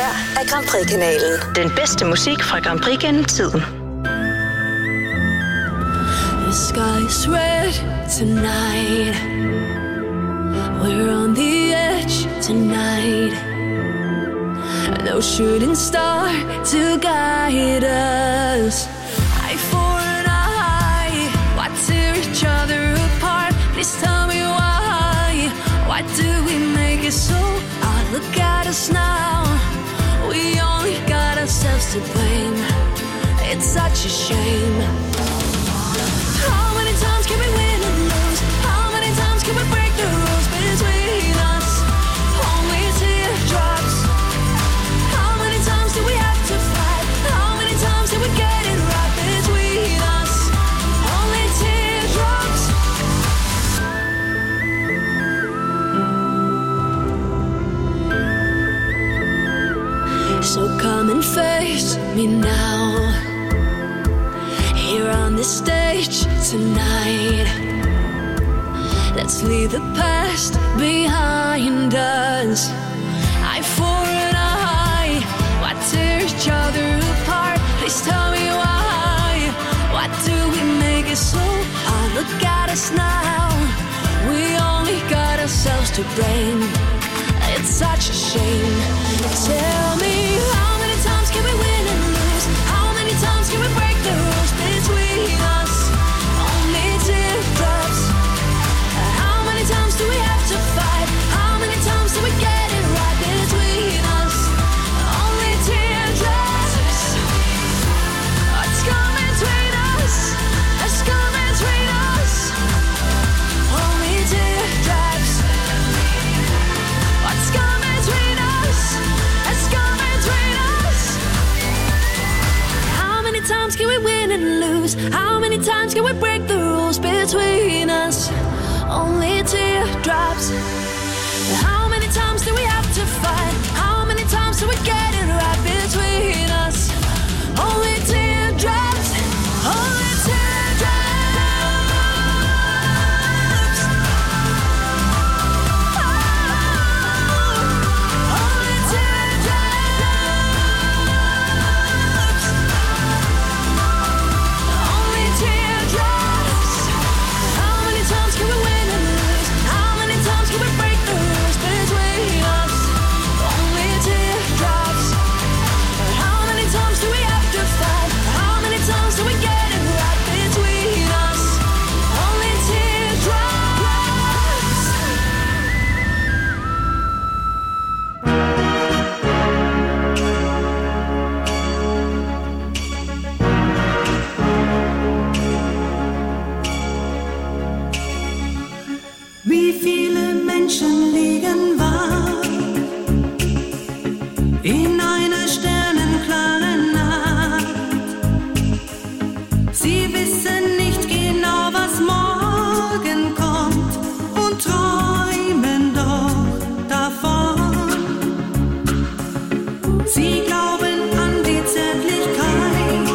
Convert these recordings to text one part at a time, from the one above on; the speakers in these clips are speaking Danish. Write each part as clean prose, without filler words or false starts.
her er Grand Prix-kanalen. Den bedste musik fra Grand Prix gennem tiden. The sky's red tonight. We're on the edge tonight. No shooting star to guide us. Eye for an eye. Why tear each other apart? Please tell me why. Why do we make it so hard? Look at us now. We only got ourselves to blame. It's such a shame. How many times can we win and lose? How many times can we break the rules between us? Only teardrops. How many times do we have to fight? How many times do we get it right between us? Only teardrops. So come and face me now. Here on this stage tonight. Let's leave the past behind us. Eye for an eye. Why tear each other apart? Please tell me why. Why do we make it so hard? Look at us now. We only got ourselves to blame. It's such a shame. Tell me, how many times can we win and lose? How many times can we break the rules between us? Only teardrops. How many times do we have to fight? How many times do we get it right between us? Only teardrops. What's coming between us? What's coming between us? Only teardrops. What's coming between us? What's coming between us? How many times can we win and lose? How many times can we break the rules between us? Only teardrops. How many times do we have to fight? How many times do we get it right between us? Only teardrops. Only teardrops. Only teardrops. Only teardrops. How many times can we win and lose? How many times can we break the rules between us? Only teardrops. How many times do we have to fight? How many times do we get it right between us? Only teardrops. Wie viele Menschen liegen wach in einer sternenklaren Nacht. Sie wissen nicht genau, was morgen kommt und träumen doch davon. Sie glauben an die Zärtlichkeit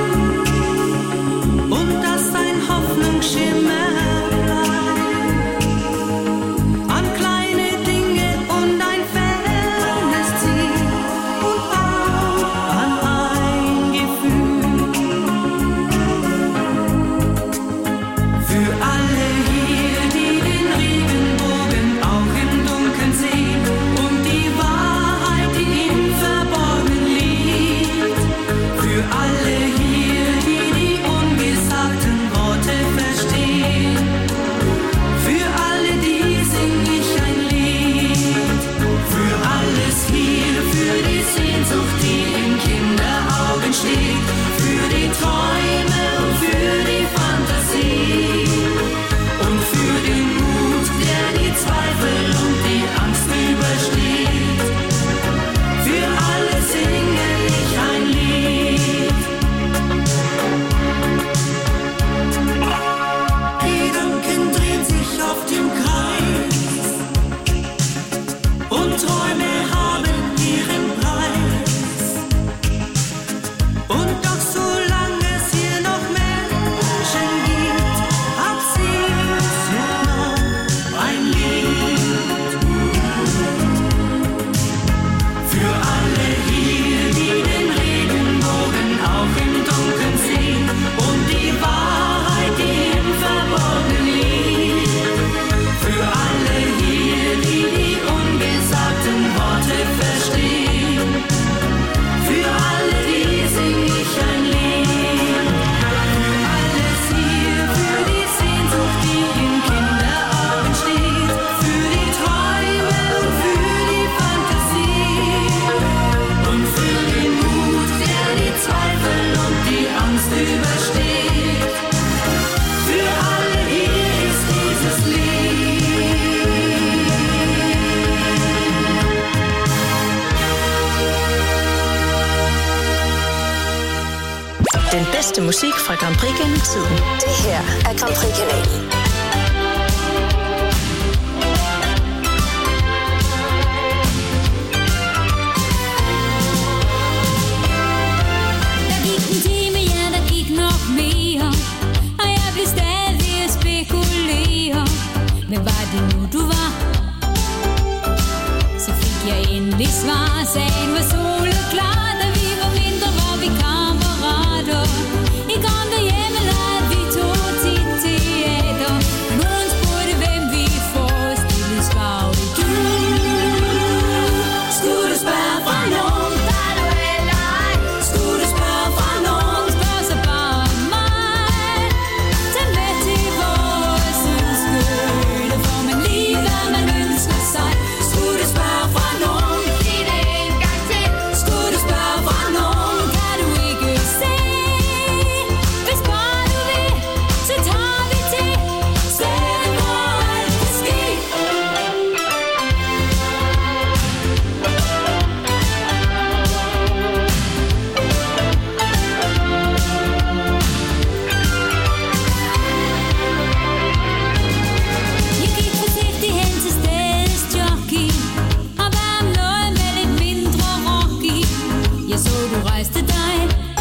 und dass ein Hoffnungsschimmer bleibt. An kleine Dinge und ein fernes Ziel und auch an ein Gefühl. Für alle hier, die den Regenbogen auch im Dunkeln sehen und die Wahrheit, die im Verborgenen liegt. Für alle hier, die die ungesagten Worte verstehen. Für alle die sing ich ein Lied. Für alles hier, für die Sehnsucht, die in Kinderaugen steht. Für die Träume und für die Fantasie. Und für den Mut, der die Zweifel und die Angst übersteht. Für alle singe ich ein Lied. Gedanken drehen sich auf dem Kreis und Träume haben ihren Preis. Und doch solange es hier noch Menschen gibt, hat sing's ja noch ein Lied. Für alle bedste musik fra Grand Prix gennem tiden. Det her er Grand Prix-kanalen. Der gik en time, ja, der gik nok mere, og jeg blev stadig at spekulere. Men var det nu, du var? Så fik jeg endelig svar. Sagen var soleklar, da vi var mindre, var vi kammerater. I gamle hjemme lavede vi to tit teater. Nogen spurgte, hvem vi forestillede, svarede du. Skulle du spørge fra nogen, var du eller ej? Skulle du spørge fra nogen, spørg så bare mig. Tag med til vores ønskøle, får man lige hvad man ønsker sig. Skulle du spørge fra nogen, sig det en gang til. Skulle du spørge fra nogen, kan du ikke se. Hvis bare du vil, så tager vi til stedet, hvor alt kan ske. Jeg gik forsigtigt hen til stedets jockey og var om noget med lidt mindre rock i. Jeg så du rejste dig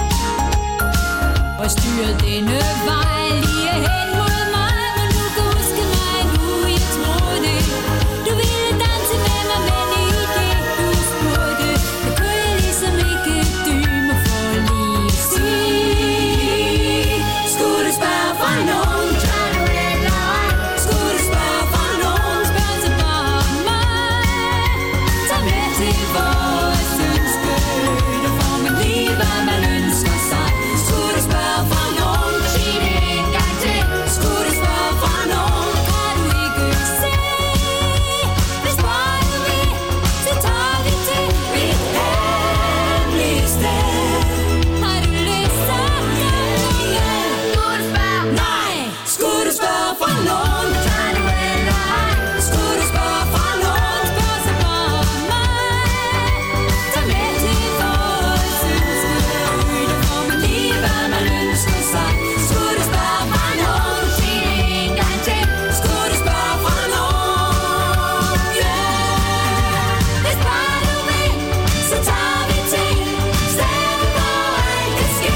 og styrede denne vej lige hen mod mig. Men du kan huske mig nu, jeg troede du ville danse med mig, men i det du spurgte, det kunne jeg ligesom ikke dyme for lige at sige. Skulle du spørge fra nogen, tør du eller ej? Skulle du spørge fra nogen, spørg så bare mig. Tag med til vores ønskøle, får man lige hvad man ønsker sig. Skulle du spørge fra nogen, sig det en gang til. Skulle du spørge fra nogen, kan du ikke se. Hvis bare du vil, så tager vi til mit hemmelige sted. Har du lyst, så kom nu med. Skulle du spørge? Nej. Skulle du spørge fra nogen, tør du eller ej? Skulle du spørge fra nogen, spørg så bare mig. Tag med til vores ønskøle, får man lige hvad man ønsker sig. Skulle du spørge fra nogen, sig det en gang til. Skulle du spørge fra nogen, yeah. Hvis bare du vil, så tager vi til stedet, hvor alt kan ske.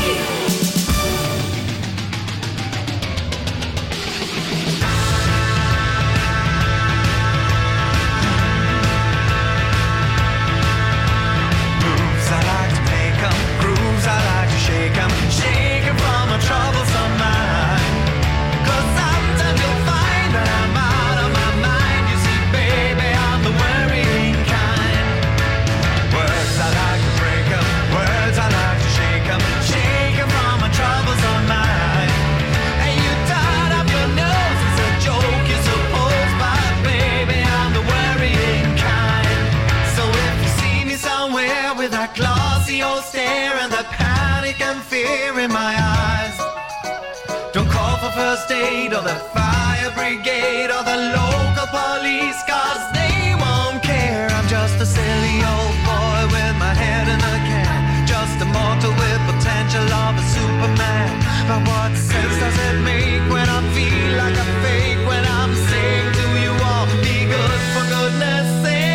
Moves I like to make 'em, grooves I like to shake 'em, shake 'em from a troublesome mind. 'Cause sometimes you'll find that I'm out of my mind. You see, baby, I'm the worrying kind. Words I like to break 'em, words I like to shake 'em from a troublesome mind. And you turn up your nose, it's a joke you suppose, but baby, I'm the worrying kind. So if you see me somewhere with that glossy old stare and the panic and fear in my eyes, don't call for first aid or the fire brigade or the local police, 'cause they won't care. I'm just a silly old boy with my head in a can, just a mortal with potential of a Superman. But what sense does it make when I feel like a fake, when I'm saying to you all, be good for goodness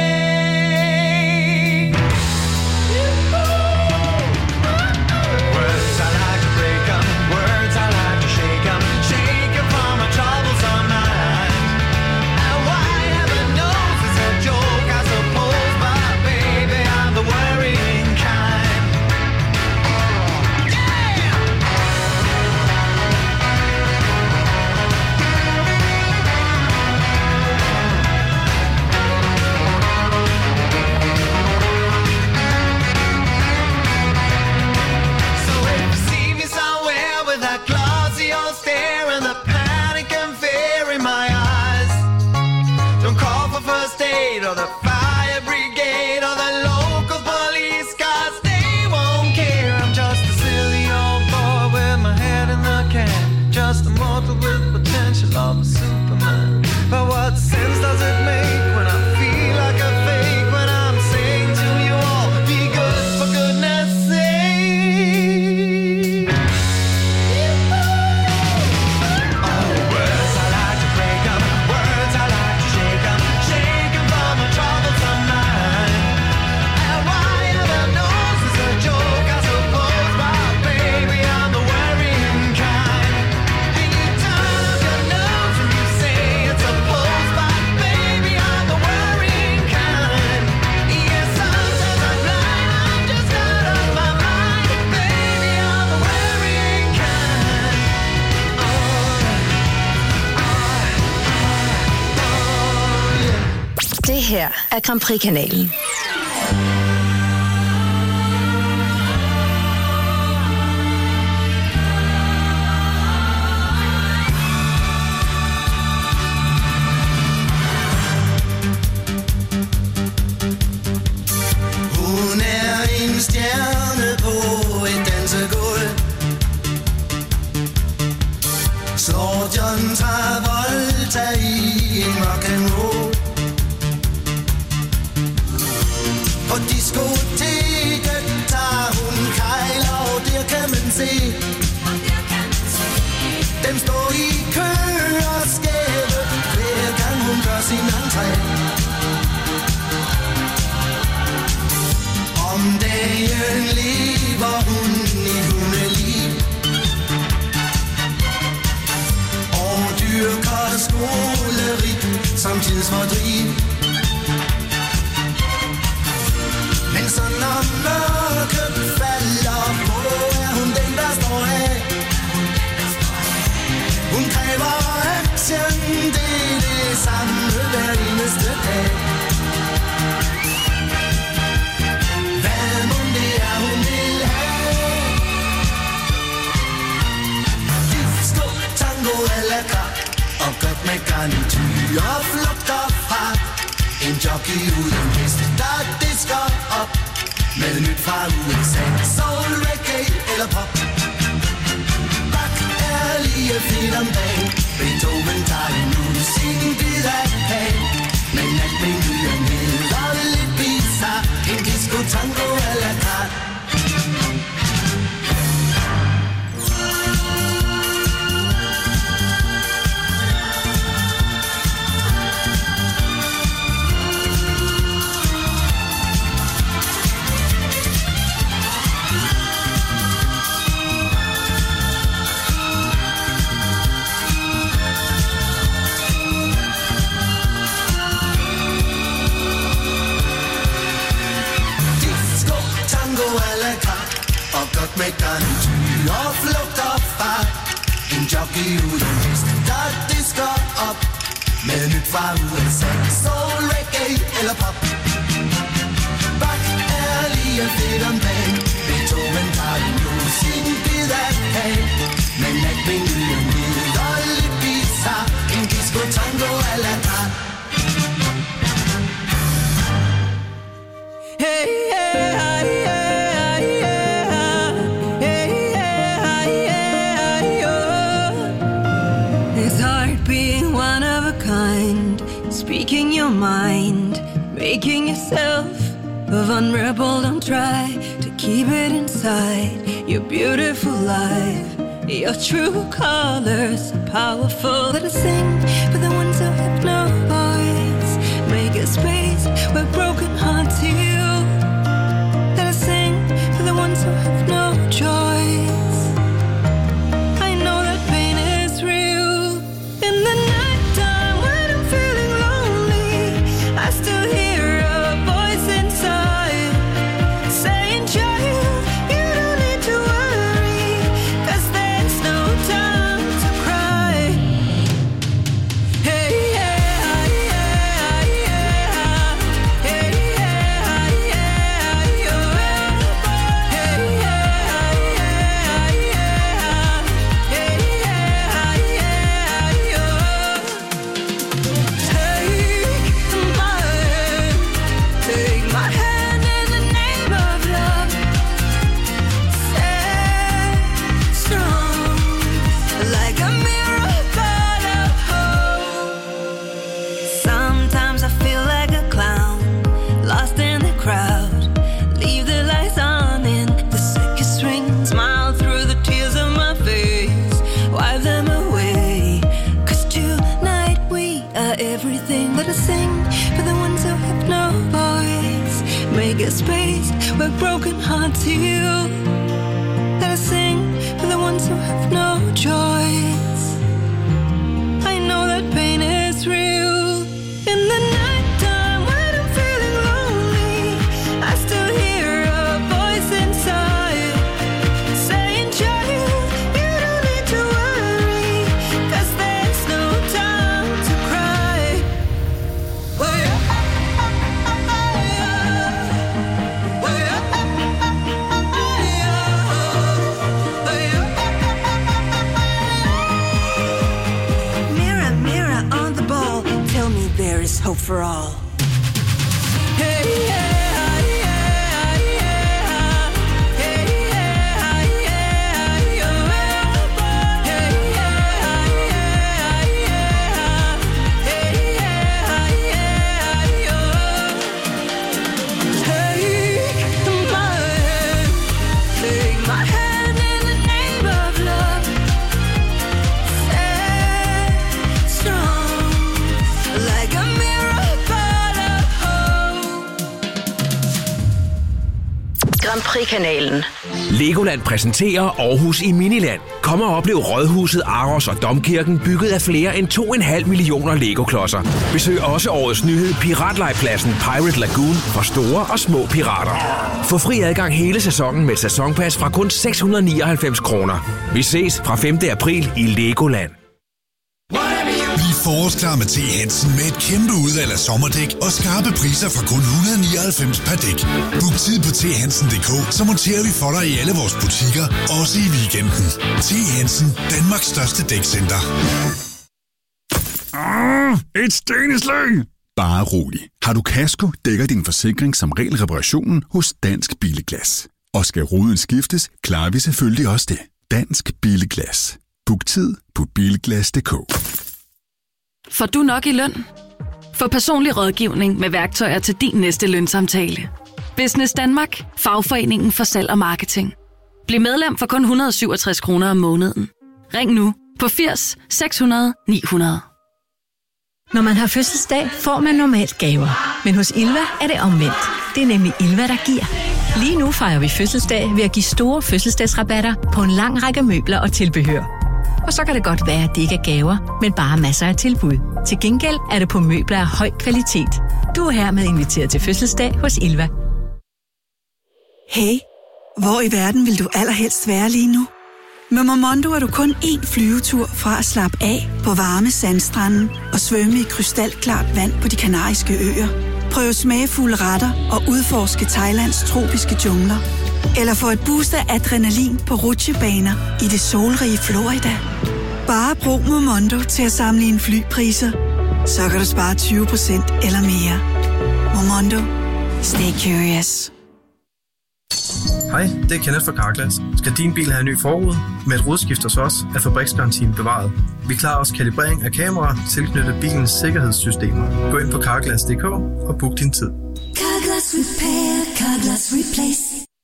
sake? Words I like to break 'em, words I like to shake 'em from a troublesome mind. And why heaven knows it's a joke, I suppose, but baby, I'm the worrying kind. Yeah! So if you see me somewhere with that glossy old stare and the panic and fear in my eyes, don't call for first aid or the fire brigade or the local police, 'cause they won't care. I'm just a silly old boy with my head in the can, just a mortal with potential of a Superman. But what sense does it make when I feel like a fake, when I'm saying to you all, be good for goodness sake? Det her er Grand Prix-kanalen. Hun er en stjerne på et dansegulv. Slår John Travolta i en rock'n'roll. På diskoteket tager hun kejler, og der kan man se dem står i kø og skæve, hver gang hun gør sin entré. Om dagen lever hun i hundeliv og dyrker skoleri som tidsfordriv. Men så når mørket falder på, er hun den, der står af. Hun kræver action, det er det samme hver eneste dag. Hvad mon det er, hun vil have? Disco, tango eller kar, og godt med garnityr og flugt og fart. En jockey uden hest, der disker op med nyt fra USA. Soul, reggae eller pop. Rock er lige fedt om dagen. Beethoven tager nu sin bid af kagen. Men alt med nyhed og lidt bizarre. En disco, tango eller kart. Med garnityr og flugt og fart. En jockey uden hest, der disker op med nyt fra USA. Soul, reggae eller pop. Rock er lige fedt om dagen. Beethoven tager nu sin bid af kagen. Men alt med nyhed og lidt bizarre. En disco, tango eller kart. Hey, yeah, yeah. Speaking your mind, making yourself vulnerable. Don't try to keep it inside. Your beautiful life, your true colors are powerful. Let us sing for the ones who have no voice. Make a space where broken hearts heal. Let us sing for the ones who have no choice. I know that pain is real. In the nighttime when I'm feeling lonely, I still hear a voice inside saying, child, you don't need to worry, 'cause there's no time to cry. Hey, yeah, yeah, yeah. Hey, yeah, yeah, yeah. Hey, yeah, yeah, yeah. Hey, yeah, yeah, yeah. Take my hand in the name of love. Stand strong like a miracle of hope. Sometimes I feel like a clown, lost in the crowd. Leave the lights on in the sickest ring. Smile through the tears of my face, wipe them away. 'Cause tonight we are everything. Let us sing for the ones who have no voice. Make a space where broken hearts heal. Let us sing for the ones who have no choice. I know that pain is real. In the nighttime when I'm feeling lonely, I still hear a voice inside saying, child, you don't need to worry, 'cause there's no time to cry. Well, yeah. for all. Grand Prix-kanalen. Legoland præsenterer Aarhus i Miniland. Kom og oplev Rådhuset, Aros og Domkirken, bygget af flere end 2,5 millioner Lego-klodser. Besøg også årets nyhed Piratlejrpladsen Pirate Lagoon for store og små pirater. Få fri adgang hele sæsonen med sæsonpas fra kun 699 kroner. Vi ses fra 5. april i Legoland. Bliv forårsklar med T. Hansen med et kæmpe udvalg af sommerdæk og skarpe priser fra kun 199 per dæk. Book tid på thansen.dk, så monterer vi for dig i alle vores butikker, også i weekenden. T. Hansen, Danmarks største dækcenter. Et sten i slyng! Bare rolig. Har du kasko, dækker din forsikring som regel reparationen hos Dansk Billeglas. Og skal ruden skiftes, klarer vi selvfølgelig også det. Dansk Billeglas. Book tid på bilglas.dk. Får du nok i løn? Få personlig rådgivning med værktøjer til din næste lønsamtale. Business Danmark, fagforeningen for salg og marketing. Bliv medlem for kun 167 kroner om måneden. Ring nu på 80 600 900. Når man har fødselsdag, får man normalt gaver. Men hos Ilva er det omvendt. Det er nemlig Ilva, der giver. Lige nu fejrer vi fødselsdag ved at give store fødselsdagsrabatter på en lang række møbler og tilbehør. Og så kan det godt være, at det ikke er gaver, men bare masser af tilbud. Til gengæld er det på møbler af høj kvalitet. Du er hermed inviteret til fødselsdag hos Ilva. Hey, hvor i verden vil du allerhelst være lige nu? Med Momondo er du kun én flyvetur fra at slappe af på varme sandstranden og svømme i krystalklart vand på de Kanariske Øer. Prøv smagfulde retter og udforske Thailands tropiske jungler. Eller få et boost af adrenalin på rutsjebaner i det solrige Florida. Bare brug Momondo til at sammenligne flypriser. Så kan du spare 20% eller mere. Momondo. Stay curious. Hej, det er Kenneth fra Carglass. Skal din bil have en ny forrude? Med et rodskift hos os er fabriksgarantien bevaret. Vi klarer også kalibrering af kameraer tilknyttet bilens sikkerhedssystemer. Gå ind på carglass.dk og book din tid. Carglass Repair, Carglass Replace.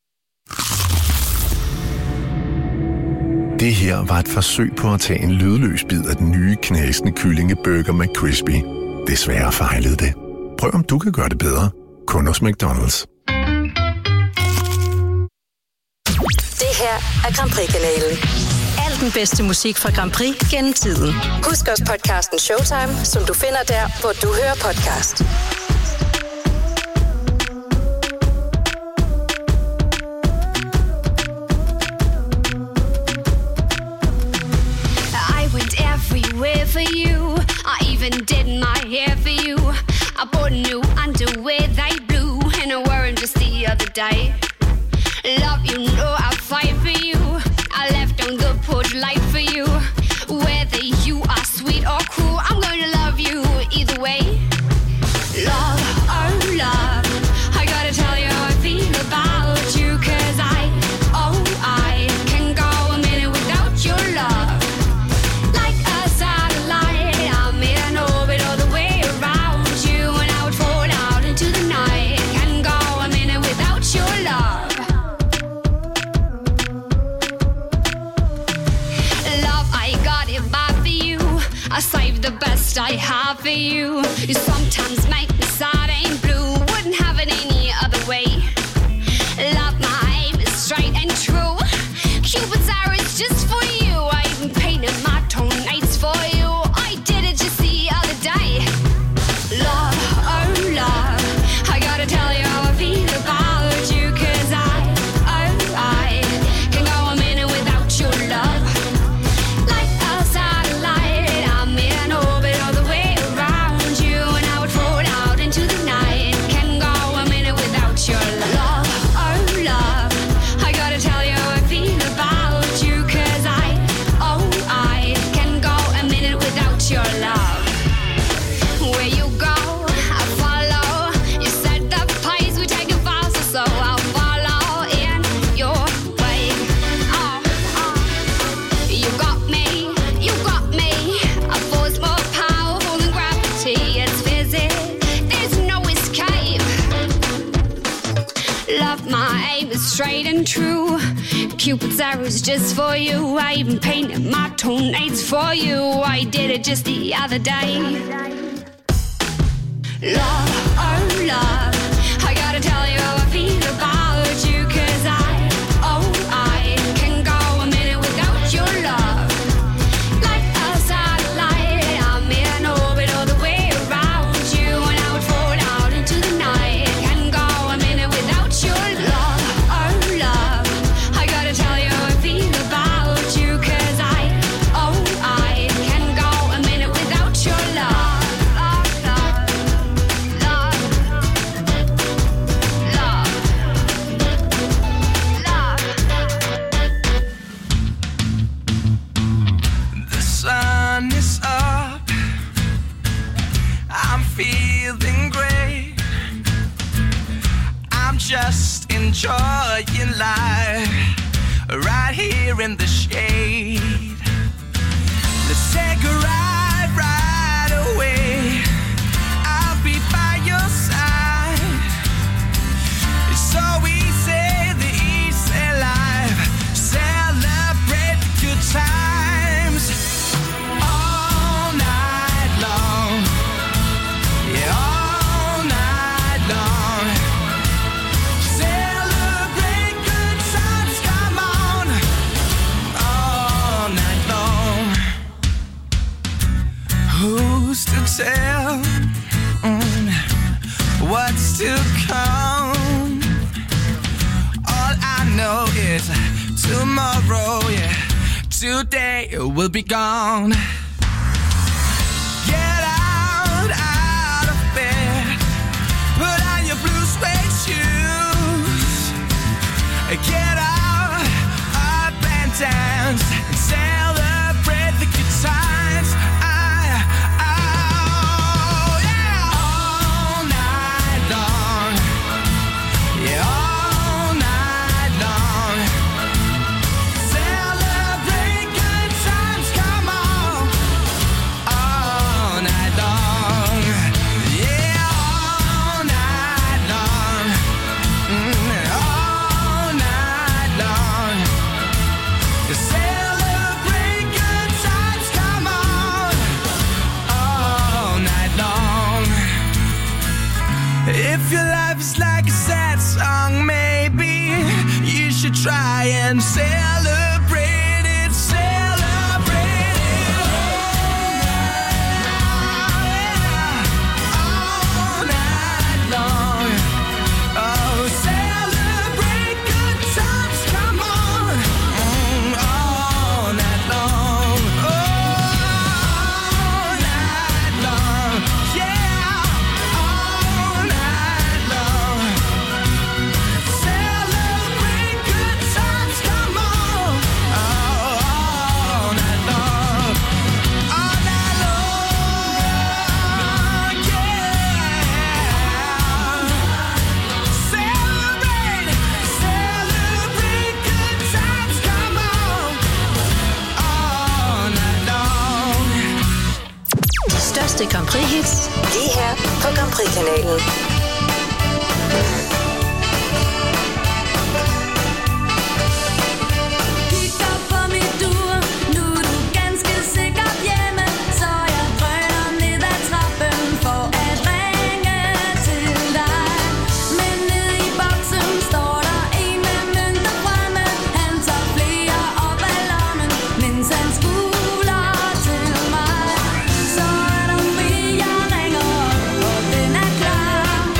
Det her var et forsøg på at tage en lydløs bid af den nye knasende kyllingeburger McCrispy. Desværre fejlede det. Prøv om du kan gøre det bedre. Kun hos McDonald's. Det her er Grand Prix-kanalen. Al den bedste musik fra Grand Prix gennem tiden. Husk også podcasten Showtime, som du finder der, hvor du hører podcast. Everywhere for you, I even did my hair for you. I bought new underwear, they blue, and I wore them just the other day. Love, you know I fight for you. I left on the porch light for you. Whether you are sweet or cruel, I'm gonna love you either way. Love, oh love, I gotta tell you how I feel about you, 'cause I can go a minute without your love. I save the best I have for you. You sometimes make me sad and blue. Wouldn't have it any other way. Love, my aim is straight and true. Cupid's arrow is just for you. I even painted my toenails for you. I did it just the other day. Love, oh love, I gotta tell you how I feel about you, 'cause I can go a minute without your love. Like a satellite, I'm in orbit all the way around you, and I would fall is straight and true. Cupid's arrows just for you. I even painted my toenails for you. I did it just the other day. Love, oh love, I gotta tell you how I feel about you. 'Cause I can go a minute without your love. Like a satellite, I'm in orbit all the way around you. And I would fall out into the night. Can go a minute without your love, oh love, I gotta tell you how I feel about you. 'Cause I can go a minute without your love. Feeling great. I'm just enjoying life right here in the shade. Let's take a ride right away. I'll be by your side. It's so easy, the easy life. Celebrate the good times all night long. All night long. Celebrate good times, come on. All night long. Who's to tell what's to come? All I know is tomorrow, yeah, today will be gone. Put on your blue suede shoes. Get out, up and dance, and celebrate the good times. Yeah, all night long. Yeah, all night long. Celebrate good times, come on. All night long. Yeah. All night long. Celebrate good times, come on. All night long. If your life is like a sad song, maybe you should try and celebrate it. Celebrate it. All night long. Oh, celebrate good times, come on. All night long. All night long. Yeah. All night long. Celebrate good times, come on. All night long. All night long. Yeah. Celebrate good times, come on. All night long. De største Grand Prix-hits lige her på Grand Prix-kanalen. Kigger på mit ur, nu er du ganske sikkert hjemme. Så jeg drøner ned ad trappen for at ringe til dig. Men nede i boksen står der en med mønter fremme. Han tager flere op af lommen, mens han smuler til mig. Så er der fri, jeg ringer op, og den er klar.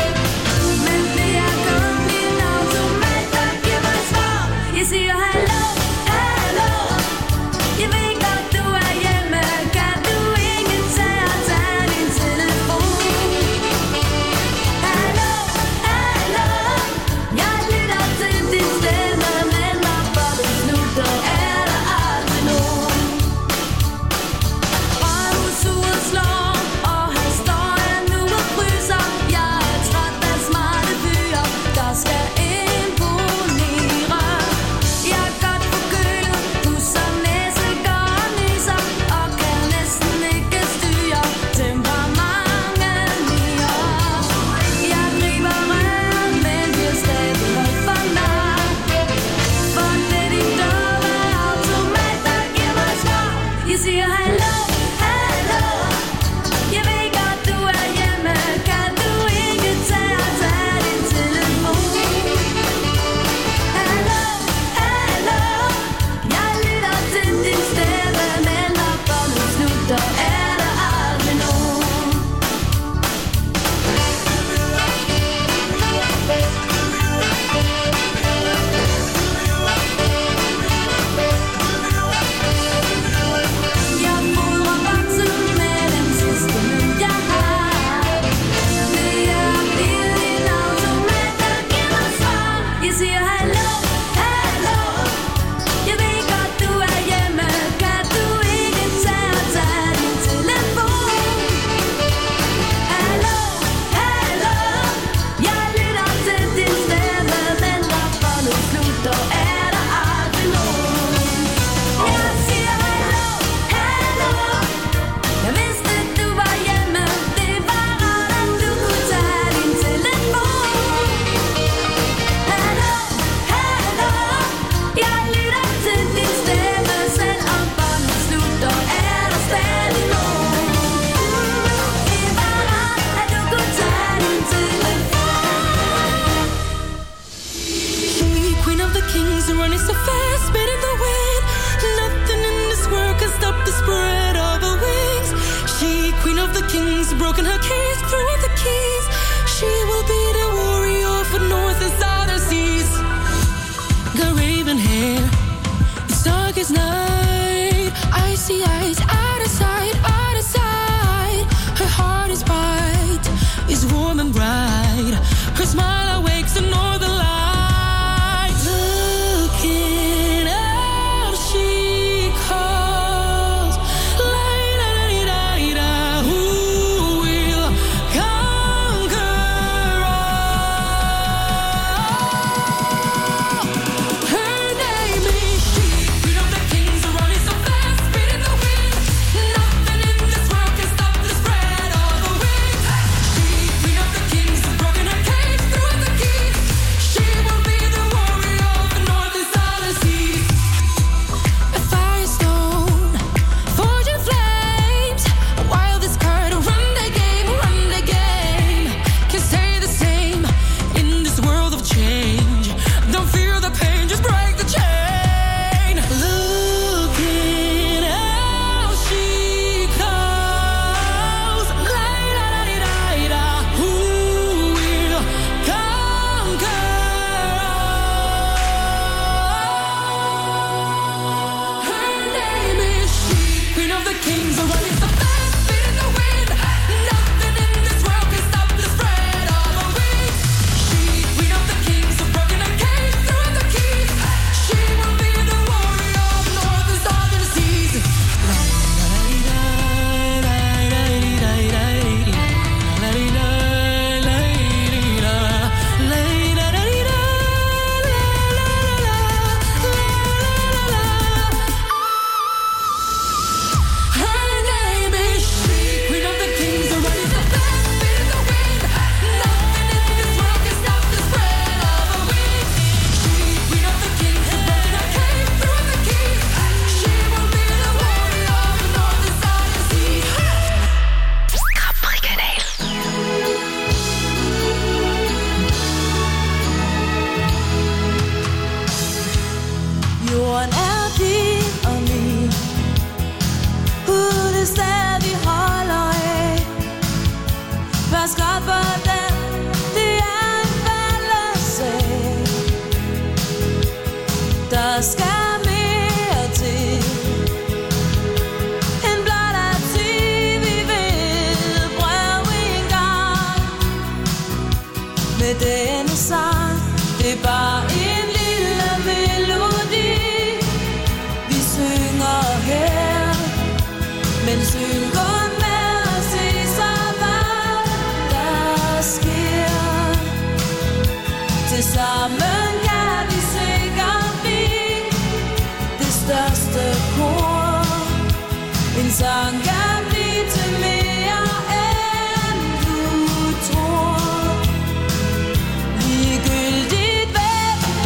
darkest night. Icy eyes, out of sight, out of sight. Her heart is bright, is warm and bright. Her smile awakes the northern light. Looking out, she calls. La-da-da-da-da, who will conquer all? Her name is she. Queen of the kings, running so fast, speed in the wind. Nothing in this world can stop the spread of the wind. She, queen of the kings, has broken her cage through the keys. She will be the warrior of the north and southern seas. A firestone, forging flames. Wildest card, run the game, run the game. Can stay the same in this world of change. Don't fear the pain, just break the chain. Looking out, she calls. La-da-da-da-da, who will conquer all? Her name is she, queen of the kings, running so fast, speed in the wind. Nothing in this world can stop the spread of the wind. She, queen of the kings, has broken her cage through the keys. She will be the warrior of north and southern seas. Her name is she, queen of the kings, running so fast, speed in the wind. Nothing in this world can stop the spread of the wind. She, queen of the kings, has broken her cage through the keys. She will be the warrior of the north and southern seas. Grand Prix-kanal. Jorden er din og min. Uden sted vi holder af. Pas godt på den, det er en fællessag. Der skal mere til end blot at sige, vi vil prøve en gang. Med denne sang, det er bare en lille melodi. Vi synger her, men syng kun med at se så hvad der sker. Tilsammen kan vi sikkert blive det største kor. En sang kan blive til mere end du tror. Ligegyldigt hvem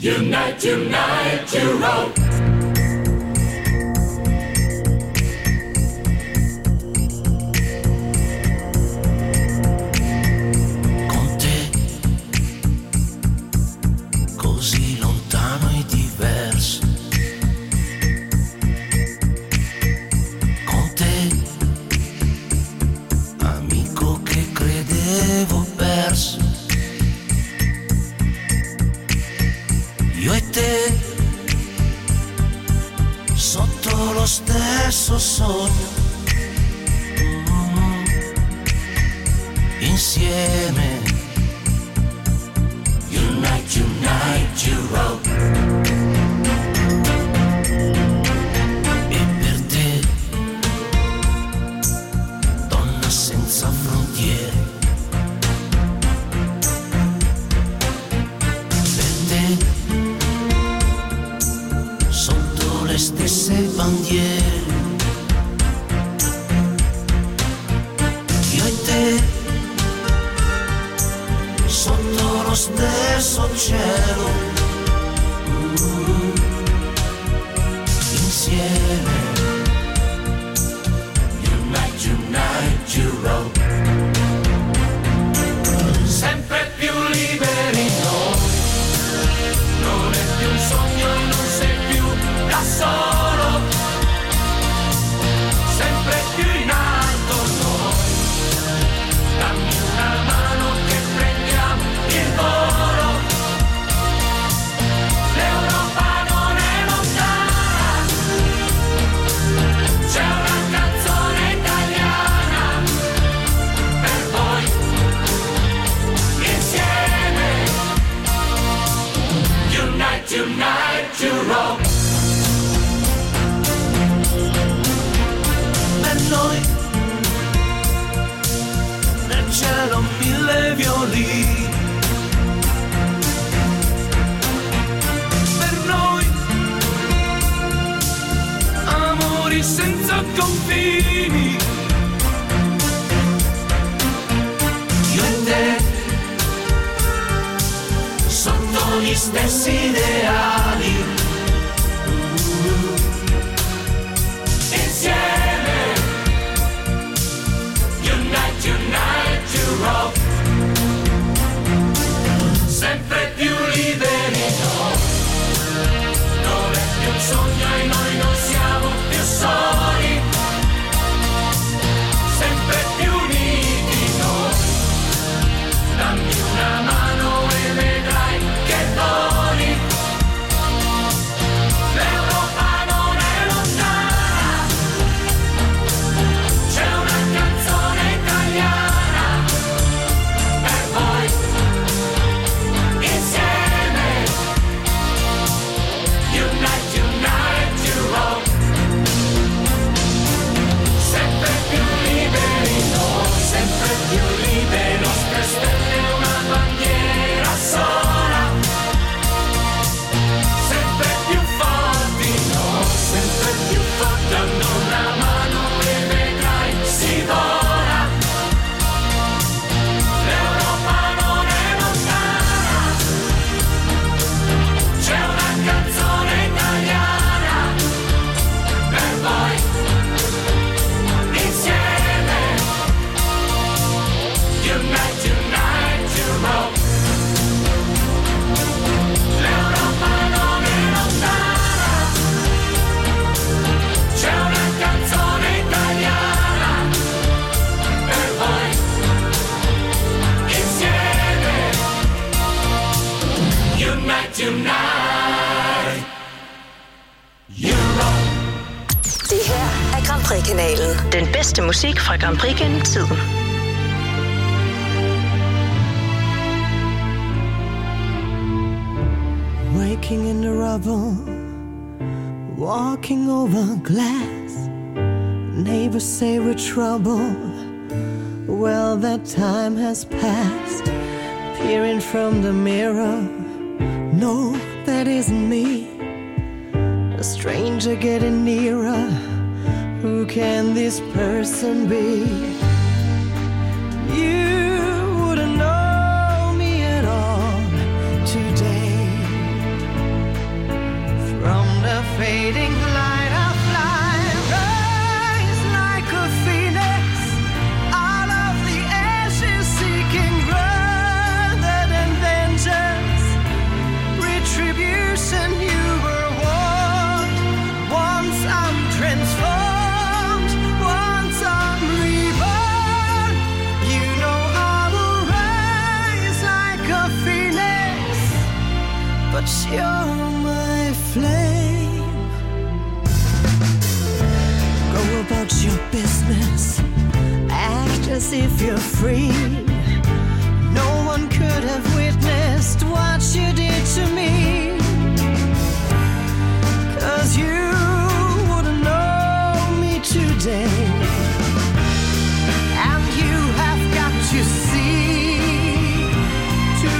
Unite, unite, Europe. Con te, così lontano e diverso. Con te, amico che credevo perso. Io e te, sotto lo stesso sogno, insieme. Unite, unite, Europe. E per te, donna senza frontiere. Stesse bandiere, io e te, sotto lo stesso cielo, insieme. Unite, unite, Europe. Sempre più liberi noi, non è più un sogno, non sei più da solo, sempre più in alto noi, dammi una mano che prendiamo il volo, l'Europa non è lontana, c'è una canzone italiana per voi, insieme, unite, unite, Europe. Noi nel cielo 1000 violini, per noi amori senza confini, io e te sotto gli stessi ideali, insieme. Unite, Europe. Sempre più liberi noi, non è più un sogno e noi non siamo più soli, sempre più uniti noi, dammi una mano e vedrai che voli, l'Europa non è lontana, c'è una canzone italiana per voi, insieme. Unite, unite, Europe. Sempre più liberi noi, sempre più liberi, nostre stelle una bandiera sola, sempre più forti noi, sempre più forti, danno una mano e vedrai si vola, l'Europa non è lontana, c'è una canzone italiana per voi, insieme. Unite, unite, Europe. L'Europa non è lontana, c'è una canzone italiana per voi, insieme. Unite, unite, Europe. Det her er Grand Prix-kanalen. Den bedste musik fra Grand Prix gennem tiden. Waking in the rubble, walking over glass. Neighbors say we're trouble. Well, that time has passed. Peering from the mirror, no, that isn't me. A stranger getting nearer. Who can this person be? You wouldn't know me at all today. but you're my flame. Go about your business, act as if you're free. No one could have witnessed what you did to me, 'cause you wouldn't know me today. And you have got to see to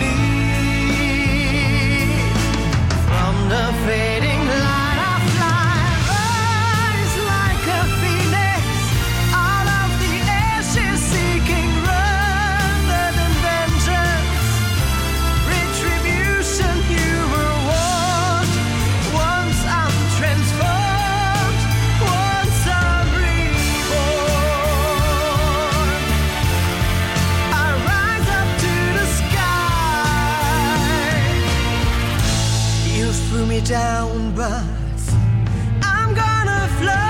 believe. From the fading light I fly, rise like a phoenix out of the ashes, seeking rather than vengeance. Retribution you will want. Once I'm transformed, once I'm reborn, I rise up to the sky. You threw me down, but I'm gonna fly.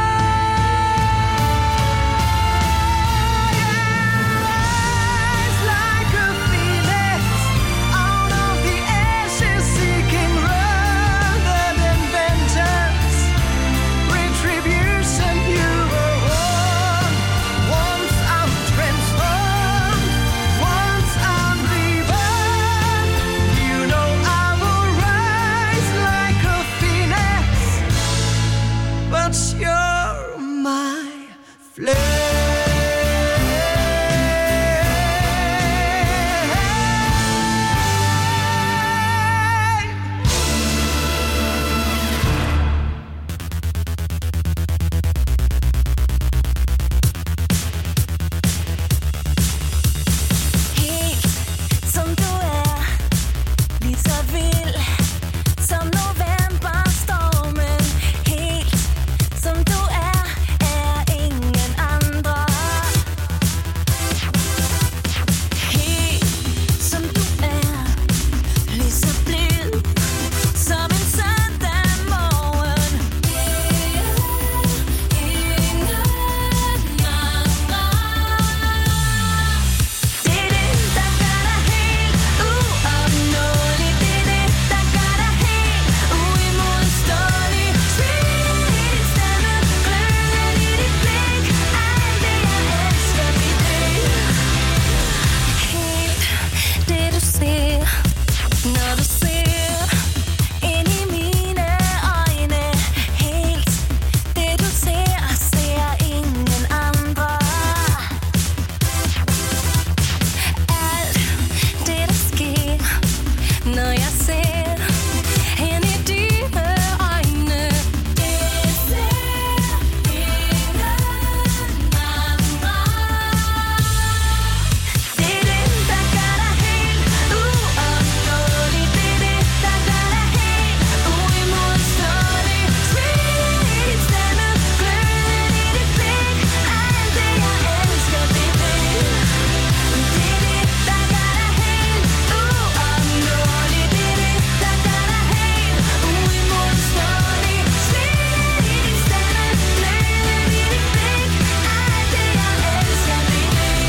Rise like a phoenix out of the ashes, seeking rather than vengeance. Retribution you will want. Once I'm transformed, once I'm reborn, you know I will rise like a phoenix, but you're my flame. Helt som du er, lige så vild som novemberstormen. Helt som du er ingen andre. Helt som du er, lige så blid som en søndag morgen. Ingen andre. Det er det, der gør dig helt uopnåelig. Det er det, der gør dig helt uimodståelig. Smil i din stemme, gløden i dit blik. Alt det, jeg elsker ved dig. Helt det, du ser, når du ser ind i mine øjne. Helt det, du ser ingen andre. Alt det, der sker, når jeg ser ind i dine øjne. Det ser ingen andre. Det er det, der gør dig helt uopnåelig. Det er det, der gør dig helt uimodståelig. Smil i din stemme, gløden i dit blik. Alt det, jeg elsker ved dig. Det er det, der gør dig helt uopnåelig. Det er det, der gør dig helt uimodståelig. Smil i din stemme, gløden i dit blik. Alt det, jeg elsker ved dig.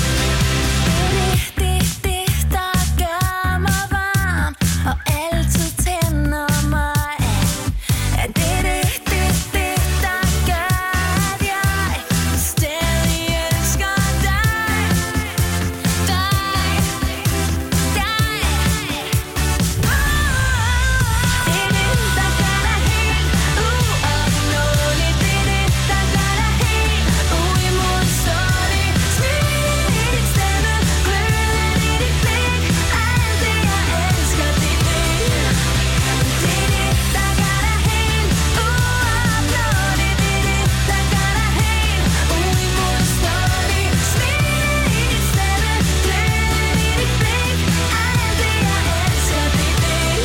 Det, der gør mig varm og altid tænder mig. Det, der gør, at jeg stadig elsker dig. Dig. Det er det, der gør dig helt uopnåelig. Det er det, der gør dig helt uimodståelig. Smil i din stemme, gløden i dit blik. Alt det, jeg elsker ved dig. Det er det, der gør dig helt uopnåelig. Det er det, der gør dig helt uimodståelig. Smil i din stemme, gløden i dit blik. Alt det, jeg elsker ved dig.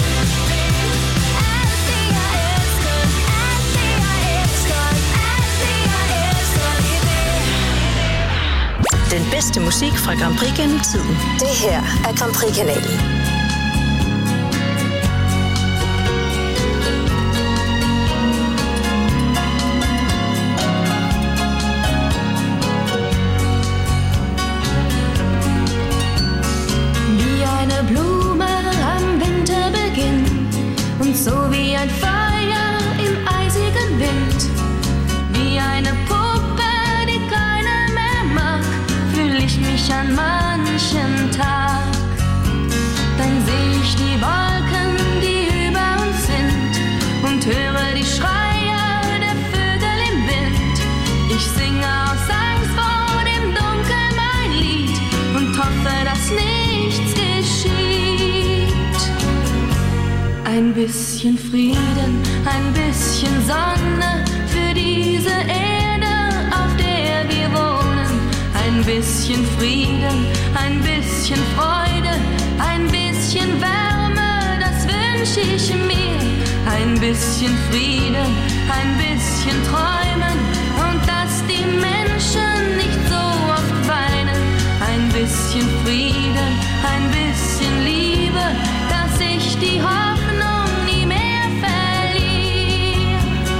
Alt det, jeg elsker. Alt det, jeg elsker. Alt det, jeg elsker ved dig. Den bedste musik fra Grand Prix gennem tiden. Det her er Grand Prix-kanalen. Wie eine Blume am Winterbeginn Ein bisschen Frieden, ein bisschen Sonne für diese Erde, auf der wir wohnen. Ein bisschen Frieden, ein bisschen Freude, ein bisschen Wärme, das wünsche ich mir. Ein bisschen Frieden, ein bisschen Träumen und dass die Menschen nicht so oft weinen. Ein bisschen Frieden, ein bisschen Liebe, dass ich die Hoffnung nie mehr verliere.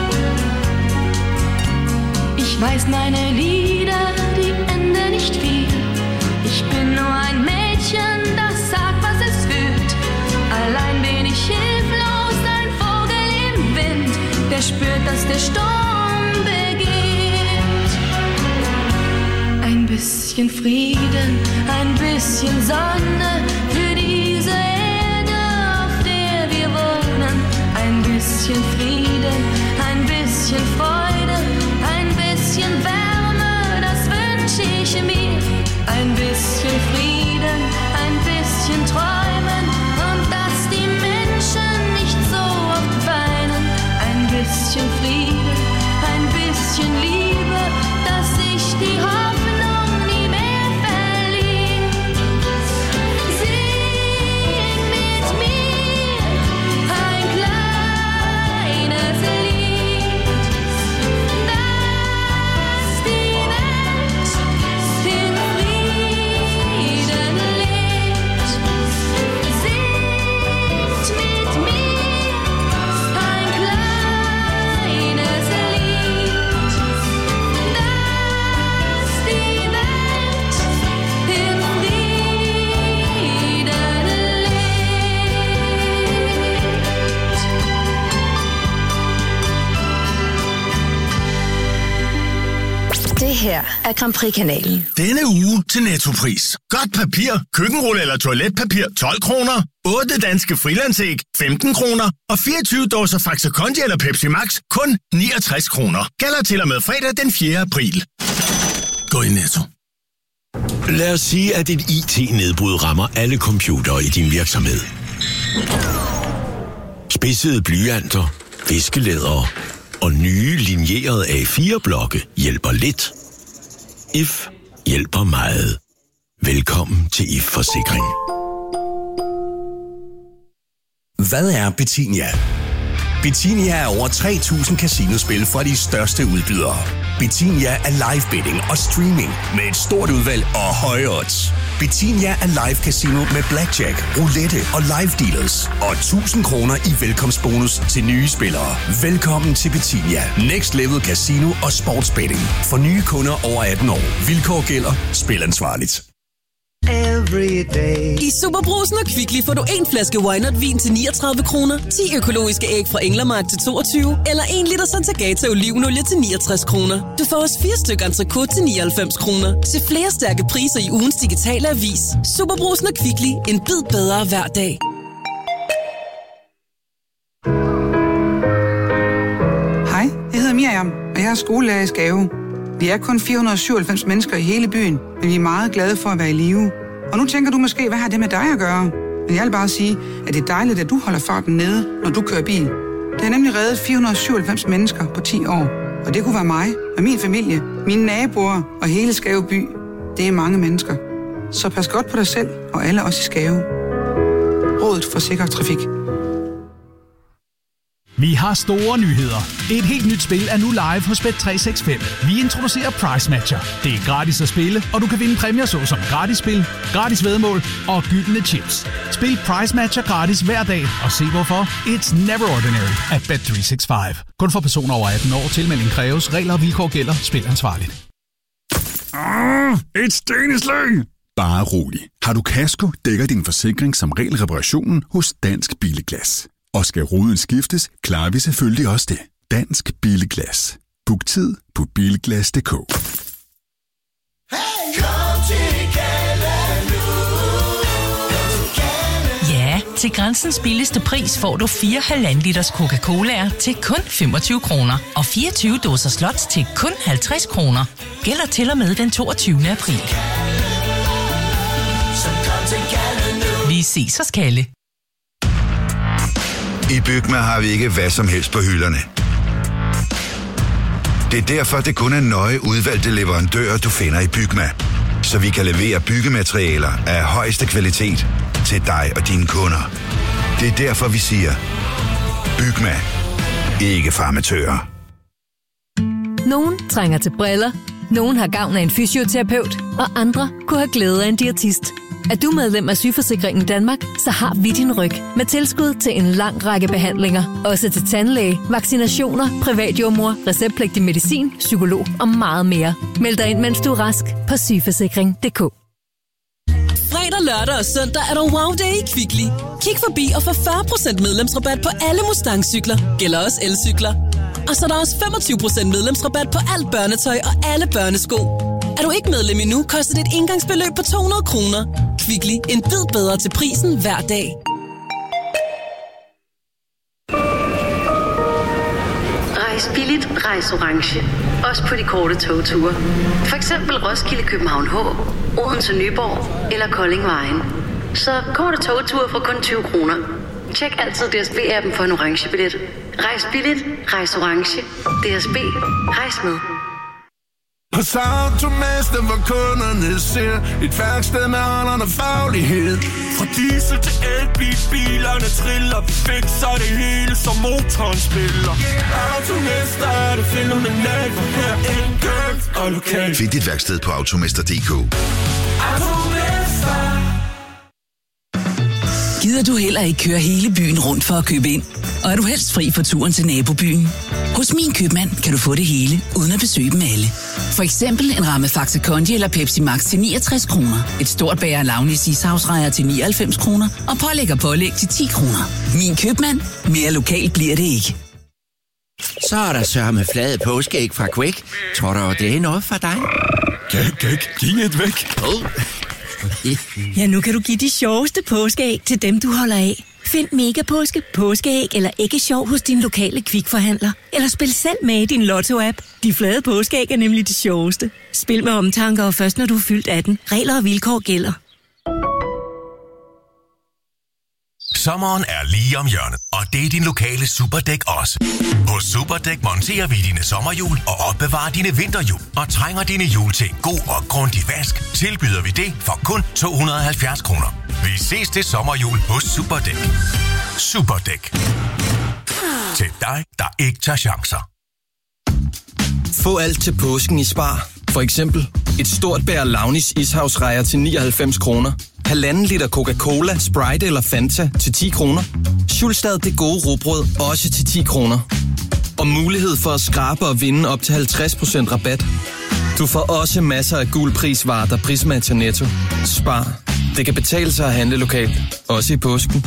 Ich weiß, meine Lieder, die enden nicht viel. Ich bin nur ein Mädchen, das sagt, was es fühlt. Allein bin ich hilflos, ein Vogel im Wind, der spürt, dass der Sturm beginnt. Ein bisschen Frieden, ein bisschen Sonne für diese Erde, auf der wir wohnen. Ein bisschen Frieden, ein bisschen Freude, ein bisschen Wärme, das wünsche ich mir. Ein bisschen Frieden, ein bisschen Träumen und dass die Menschen nicht so oft weinen. Ein bisschen Frieden, ein bisschen Liebe, dass ich die Hoffnung nie mehr verliere. Sing mit mir ein kleines Lied, dass die Welt in Frieden lebt. Singt mit mir ein kleines Lied, dass die Welt in Frieden lebt. Det her er Grand Prix-kanalen. Denne uge til Nettopris. Godt papir, køkkenrulle eller toiletpapir 12 kroner. 8 danske frilandsæg 15 kroner. Og 24 dåser Faxe Kondi eller Pepsi Max kun 69 kroner. Gælder til og med fredag den 4. april. Gå i Netto. Lad os sige, at et IT-nedbrud rammer alle computere i din virksomhed. Spidsede blyanter, viskelædere og nye linjerede A4-blokke hjælper lidt. IF hjælper meget. Velkommen til IF Forsikring. Hvad er Betinia? Betinia er over 3.000 casinospil fra de største udbydere. Betinia er live betting og streaming med et stort udvalg og høje odds. Betinia er live casino med blackjack, roulette og live dealers. Og 1.000 kroner i velkomstbonus til nye spillere. Velkommen til Betinia. Next Level Casino og Sportsbetting. For nye kunder over 18 år. Vilkår gælder. Spil ansvarligt. I Superbrugsen og Kvickly får du en flaske Wynot vin til 39 kroner, 10 økologiske æg fra Englermark til 22, eller 1 liter Santagata olivenolie til 69 kroner. Du får også 4 stykker entrecôte til 99 kroner. Se flere stærke priser i ugens digitale avis. Superbrugsen og Kvickly. En bid bedre hver dag. Hej, jeg hedder Miriam, og jeg er skolelærer i Skave. Vi er kun 497 mennesker i hele byen, men vi er meget glade for at være i live. Og nu tænker du måske, hvad har det med dig at gøre? Men jeg vil bare sige, at det er dejligt, at du holder farten nede, når du kører bil. Det har nemlig reddet 497 mennesker på 10 år. Og det kunne være mig og min familie, mine naboer og hele Skave by. Det er mange mennesker. Så pas godt på dig selv og alle os i Skave. Rådet for Sikker Trafik. Vi har store nyheder. Et helt nyt spil er nu live hos Bet365. Vi introducerer Price Matcher. Det er gratis at spille, og du kan vinde præmier såsom gratis spil, gratis væddemål og gyldne chips. Spil Price Matcher gratis hver dag, og se hvorfor. It's never ordinary at Bet365. Kun for personer over 18 år. Tilmelding kræves. Regler og vilkår gælder. Spil ansvarligt. Et steneslyng! Bare rolig. Har du kasko, dækker din forsikring som regel reparationen hos Dansk Billeglas. Og skal ruden skiftes, klarer vi selvfølgelig også det. Dansk Billeglas. Book tid på bilglas.dk. Ja, til Grænsens billigste pris får du 4 1,5 liters Coca-Cola'er til kun 25 kroner. Og 24 dåser slots til kun 50 kroner. Gælder til og med den 22. april. Vi ses hos Kalle. I Bygma har vi ikke hvad som helst på hylderne. Det er derfor, det kun er nøje udvalgte leverandører, du finder i Bygma. Så vi kan levere byggematerialer af højeste kvalitet til dig og dine kunder. Det er derfor, vi siger, Bygma. Ikke farmatører. Nogen trænger til briller, nogen har gavn af en fysioterapeut, og andre kunne have glæde af en diætist. Er du medlem af Sygeforsikringen Danmark, så har vi din ryg med tilskud til en lang række behandlinger. Også til tandlæge, vaccinationer, privatjordmor, receptpligtig medicin, psykolog og meget mere. Meld dig ind, mens du er rask på sygeforsikring.dk. Fredag, lørdag og søndag er der wow day i Kvickly. Kig forbi og få 40% medlemsrabat på alle Mustang-cykler. Gælder også elcykler. Og så er der også 25% medlemsrabat på alt børnetøj og alle børnesko. Er du ikke medlem endnu, koster det et engangsbeløb på 200 kroner. Kvickly, en bid bedre til prisen hver dag. Rejs billigt, rejs orange. Også på de korte togture. For eksempel Roskilde, København H, Odense, Nyborg eller Kolding Vejen. Så korte togture for kun 20 kroner. Tjek altid DSB-appen for en orange billet. Rejs billigt, rejs orange. DSB, rejs med. Hos Automester, hvor kunderne ser et værksted med ånderne faglighed. Fra diesel til elbil, bilerne triller. Vi fikser det hele, som motoren spiller. Automester er det fænomenalt, for her enkelt og lokalt. Find dit værksted på automester.dk. Automester. Gider du heller ikke køre hele byen rundt for at købe ind? Og er du helst fri for turen til nabobyen? Hos Min Købmand kan du få det hele, uden at besøge dem alle. For eksempel en ramme Faxe Kondi eller Pepsi Max til 69 kroner. Et stort bager Launis ishavsrejer til 99 kroner. Og pålæg til 10 kroner. Min Købmand. Mere lokalt bliver det ikke. Så er der sørme flade påskeæg fra Quake. Tror du, det er noget for dig? Gæk, giv et væk. Ja, nu kan du give de sjoveste påskeæg til dem, du holder af. Find Megapåske, påskeæg eller æggesjov hos din lokale Kvikforhandler. Eller spil selv med i din Lotto-app. De flade påskeæg er nemlig de sjoveste. Spil med omtanke og først når du er fyldt 18. Regler og vilkår gælder. Sommeren er lige om hjørnet, og det er din lokale Superdæk også. Hos Superdæk monterer vi dine sommerhjul og opbevarer dine vinterhjul. Og trænger dine hjul til en god og grundig vask, tilbyder vi det for kun 270 kroner. Vi ses til sommerhjul hos Superdæk. Superdæk. Til dig, der ikke tager chancer. Få alt til påsken i Spar. For eksempel et stort bær Launis ishavsrejer til 99 kroner. 1,5 liter Coca-Cola, Sprite eller Fanta til 10 kroner. Schulstad Det Gode Rugbrød også til 10 kroner. Og mulighed for at skrabe og vinde op til 50% rabat. Du får også masser af gul prisvarer, der prismatcher Netto. Spar. Det kan betale sig at handle lokalt. Også i påsken.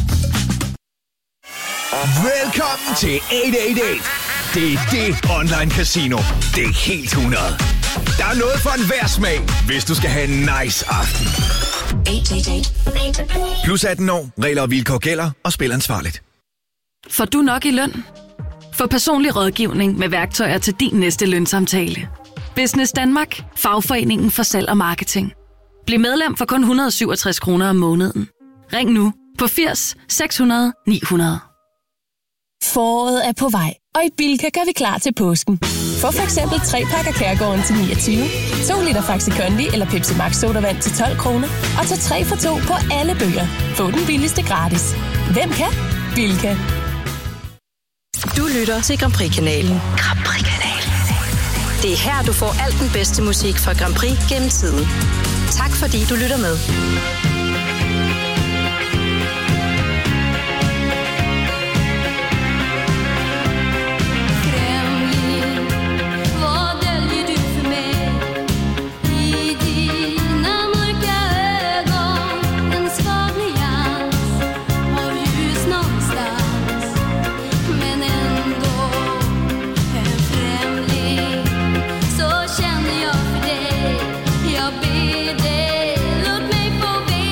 Velkommen til 888. Det er det online casino. Det er helt 100. Der er noget for enhver smag, hvis du skal have en nice aften. 888. Plus 18 år, regler og vilkår gælder, og spil ansvarligt. Får du nok i løn? Få personlig rådgivning med værktøjer til din næste lønsamtale. Business Danmark, fagforeningen for salg og marketing. Bliv medlem for kun 167 kroner om måneden. Ring nu på 80 600 900. Foråret er på vej, og i Bilka gør vi klar til påsken. Få for eksempel 3 pakker Kærgården til 29, 2 liter Faxe Kondi eller Pepsi Max sodavand til 12 kroner, og tag 3 for 2 på alle bøger. Få den billigste gratis. Hvem kan? Bilka. Du lytter til Grand Prix-kanalen. Grand Prix-kanalen. Det er her, du får alt den bedste musik fra Grand Prix gennem tiden. Tak fordi du lytter med. Så känner jag för dig. Jag ber dig, låt mig få veta.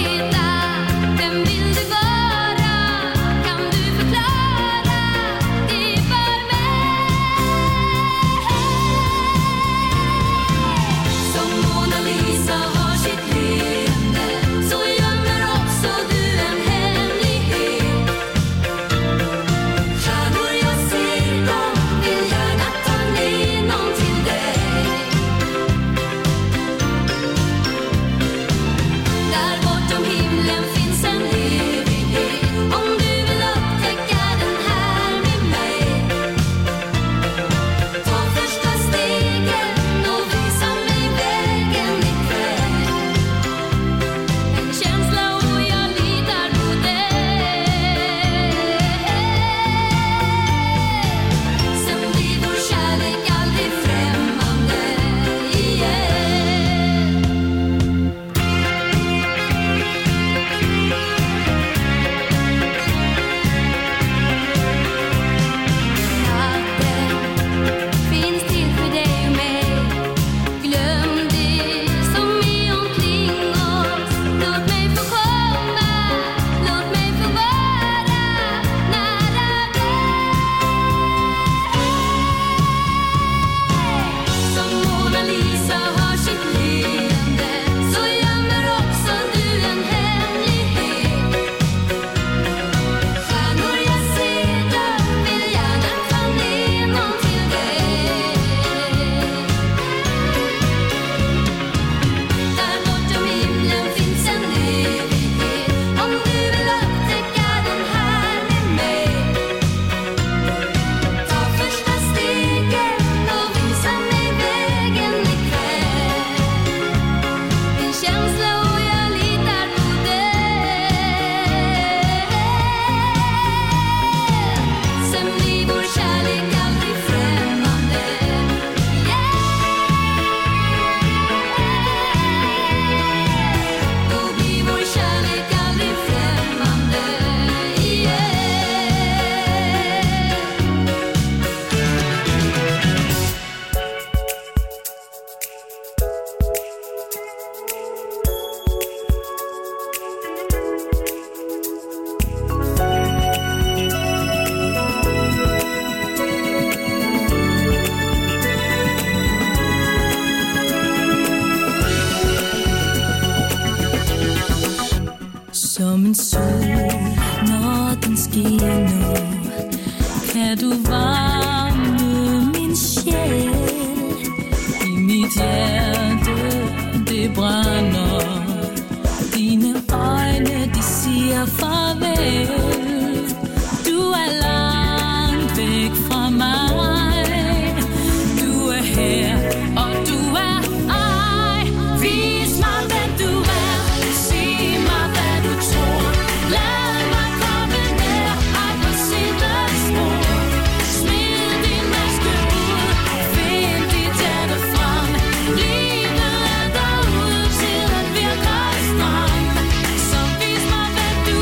endnu kan du varme min sjæl. I mit hjerte det brænder. Dine øjne de siger farvel. Du er langt væk fra mig. Du er her og du er ej. Vis mig hvem du er. Sig mig hvad du tror. Lad mig komme nær. Ej på sidde spor. Smid din maske ud. Find dit hjerte frem. Livet er derude til at virke stram. Så vis mig hvem du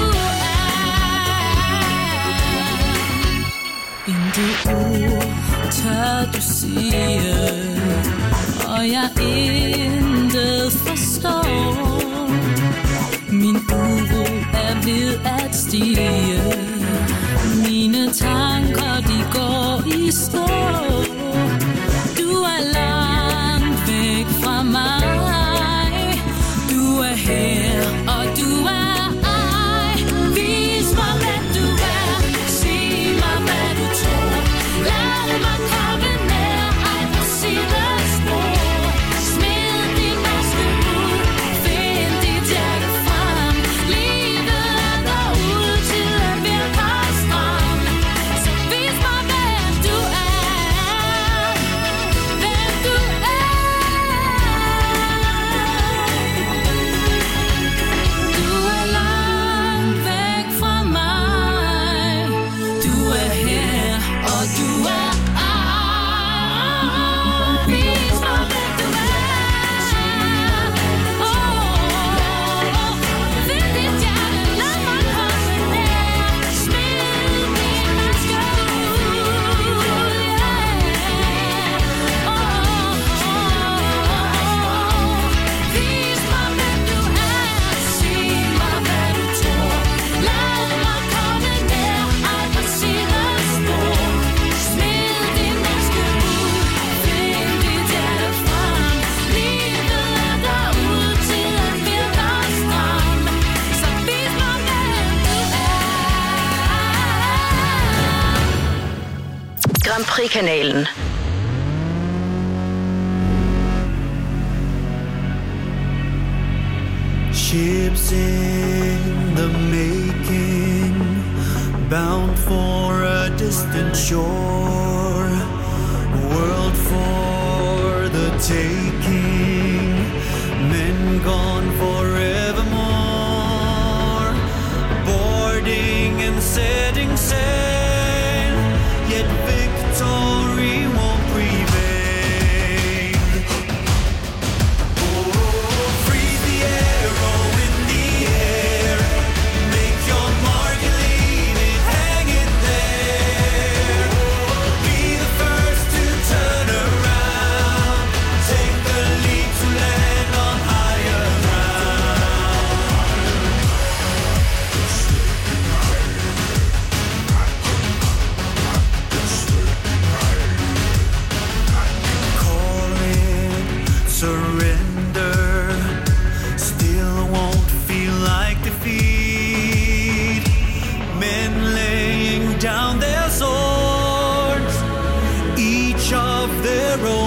er. Intet ord tør du sige, og jeg intet forstår. Min uro er ved at stige. Mine tanker de går i stå. Du er langt væk fra mig. Du er her og du er ej. Vis mig hvem du er. Sig mig hvad du tror. Lad mig komme nær. Ej på sidde spor. Smid din maske ud. Find dit hjerte frem. Livet er derude til at virke stram. Så vis mig hvem du er. Hvem du er. Du er langt væk fra mig. Du er her og du er ej. Vis mig hvem du er. Find dit hjerte, lad mig komme nær. Smid din maske ud. Vis mig hvem du er. Sig mig hvad du tror. Lad mig komme nær. Ej på sidde spor. Smid din maske ud. Find dit hjerte frem. Livet er derude til at virke stram. Så vis mig hvem du er. Grand Prix-kanalen. Ships in the making, bound for a distant shore, world for the taking, men gone forevermore, boarding and setting sail, yet victory won't prevail. Freeze the arrow in the air, make your mark and leave it hanging there. Be the first to turn around, take the lead to land on higher ground. Call it surrender, still won't feel like defeat. Men laying down their swords, each of their own